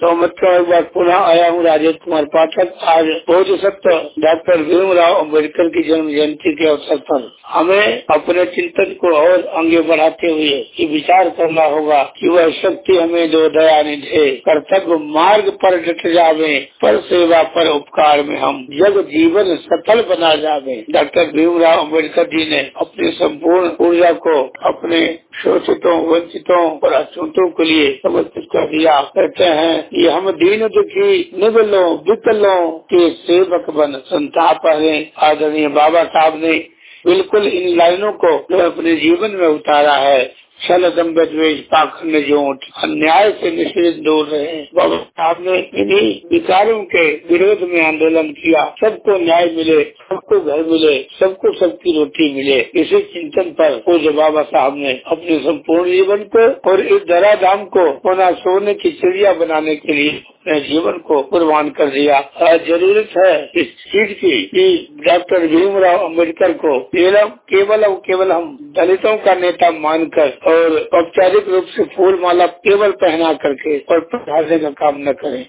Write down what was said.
तो मतलब एक बार पुनः आया हूँ राजेश कुमार पाठक। आज बोधिसत्व डॉक्टर भीमराव अम्बेडकर की जन्म जयंती के अवसर पर हमें अपने चिंतन को और आगे बढ़ाते हुए ये विचार करना होगा कि वह शक्ति हमें जो दया निधे, कर्तव्य मार्ग पर डट जावे, पर सेवा पर उपकार में हम जग जीवन सफल बना जावे। डॉक्टर भीमराव अम्बेडकर जी ने अपनी संपूर्ण ऊर्जा को अपने शोषितों, वंचितों और अछूतों के लिए समर्पित कर दिया। कहते हैं कि हम दीन दुखी निगलों विकलों के सेवक बन संताप है। आदरणीय बाबा साहब ने बिल्कुल इन लाइनों को अपने जीवन में उतारा है। छल दंभ द्वेष पाखंड जोट अन्याय से निश्चित दूर रहे। बाबा साहब ने इन्हीं विचारों के विरोध में आंदोलन किया। सबको न्याय मिले, सबको घर मिले, सबको सबकी रोटी मिले। इसी चिंतन पर पूज्य बाबा साहब ने अपने संपूर्ण जीवन को और इस धराधाम को पुनः सोने की चिड़िया बनाने के लिए अपने जीवन को कुर्बान कर दिया। जरूरत है इस चीज की कि डॉक्टर भीमराव अम्बेडकर को केवल हम दलितों का नेता मानकर और औपचारिक रूप से फूल माला केवल पहना करके और पढ़ाने का काम न करें।